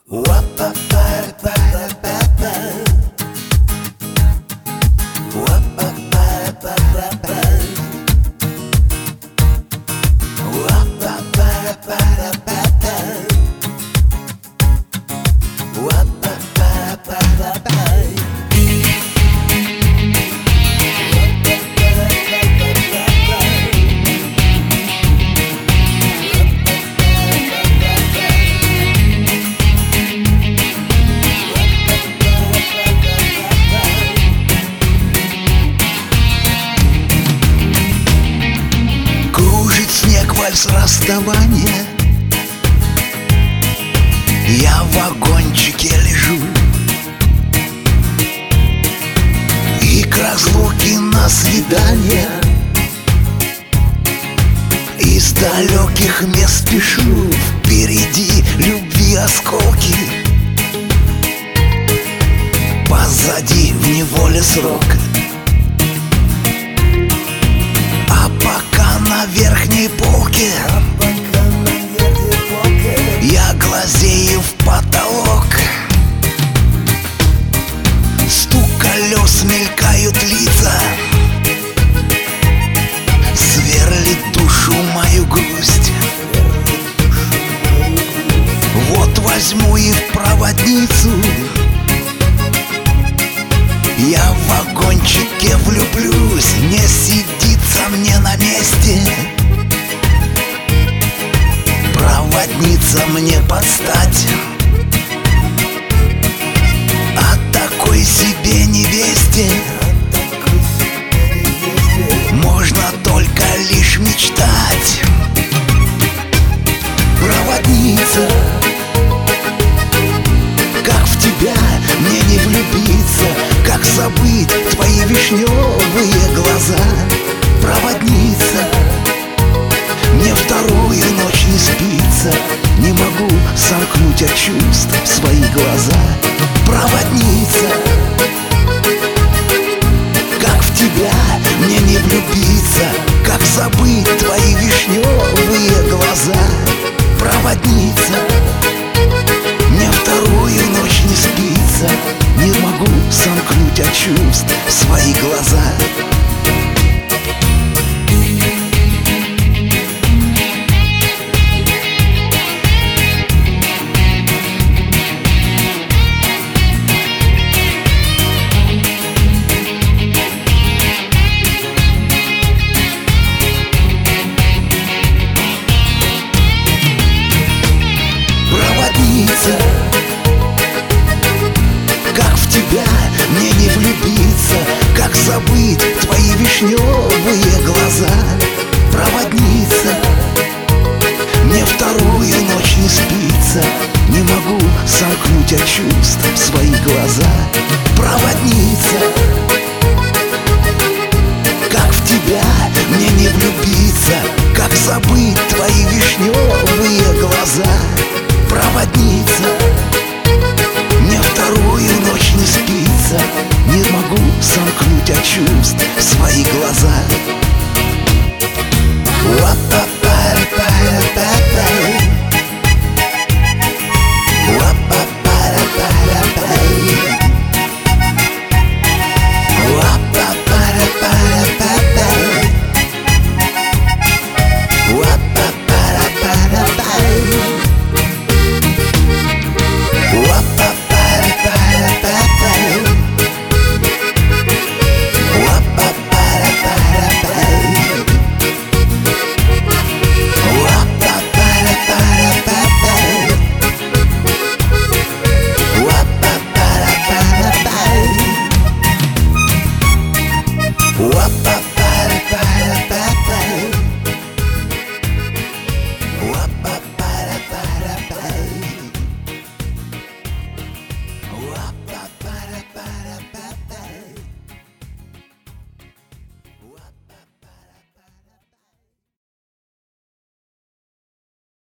Вальс расставания. Я в вагончике лежу, и к разлуке на свидание из далеких мест спешу. Впереди любви осколки, позади в неволе срок. А пока на верхней полке я глазею в потолок. Стук колес, мелькают лица, сверлит душу мою грусть. Вот возьму и в проводницу я в вагончике влюблюсь. Не сидится мне на месте, проводница мне подстать. О такой себе невесте можно только лишь мечтать. Проводница, как в тебя мне не влюбиться, как забыть твои вишневые глаза. Проводница, мне вторую ночь не спится, не могу сомкнуть от чувств свои глаза. Проводница, как в тебя мне не влюбиться, как забыть твои вишневые глаза. Проводница, мне вторую ночь не спится, не могу сомкнуть от чувств свои глаза. Как в тебя мне не влюбиться, как забыть твои вишневые глаза. Проводница, мне вторую ночь не спится, не могу сомкнуть от чувств свои глаза. Проводница, как в тебя мне не влюбиться, как забыть твои вишневые глаза. Проводница, мне вторую ночь не спится, не могу сомкнуть от чувств свои глаза. Up.